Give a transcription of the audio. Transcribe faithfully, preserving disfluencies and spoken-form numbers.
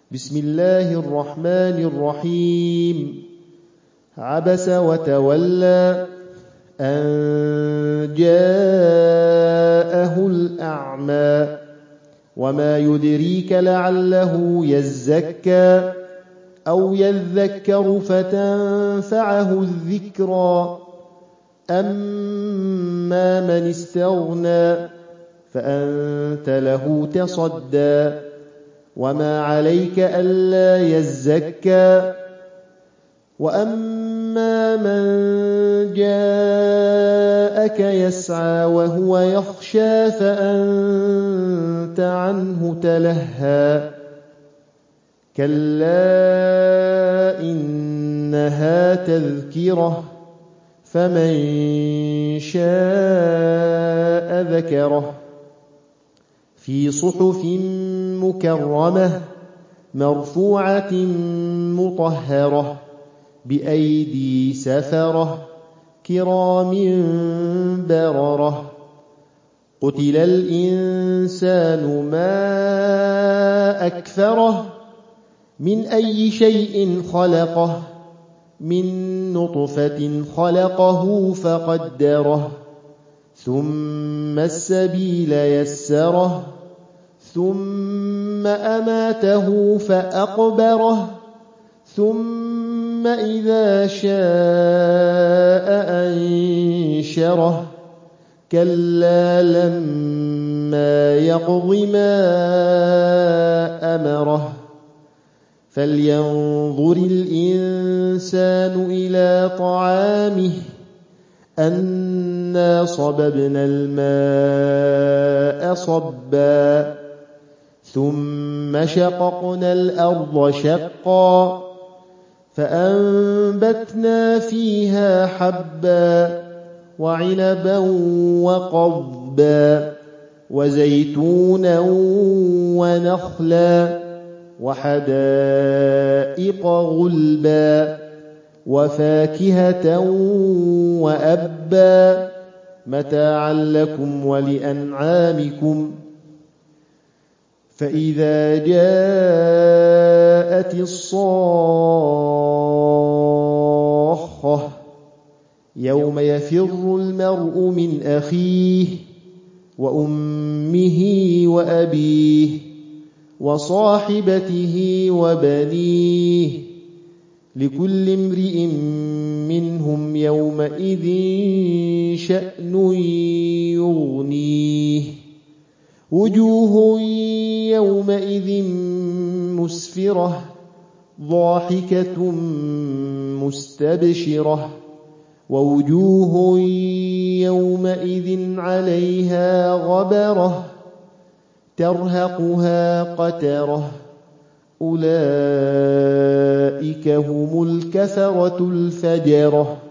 بسم الله الرحمن الرحيم. عبس وتولى أن جاءه الأعمى وما يدريك لعله يزكى أو يذكر فتنفعه الذكرى أما من استغنى فأنت له تصدى وما عليك ألا يزكى وأما من جاءك يسعى وهو يخشى فأنت عنه تلهى كلا إنها تذكرة فمن شاء ذكره في صحف مكرمة مرفوعة مطهرة بأيدي سفرة كرام بررة قتل الإنسان ما أكفره من أي شيء خلقه من نطفة خلقه فقدره ثم السبيل يسره ثم أماته فأقبره ثم إذا شاء أنشره كلا لما يقض ما أمره فلينظر الإنسان إلى طعامه أنا صببنا الماء صبا ثم شققنا الأرض شقا فأنبتنا فيها حبا وعنبا وقضبا وزيتونا ونخلا وحدائق غلبا وفاكهة وأبا متاعا لكم ولأنعامكم فإذا جاءت الصاخة يوم يفر المرء من أخيه وأمه وأبيه وصاحبته وبنيه لكل امرئ منهم يومئذ شأن يغنيه وجوه يومئذ مسفرة ضاحكة مستبشرة ووجوه يومئذ عليها غبرة ترهقها قترة أولئك هم الكفرة الفجرة.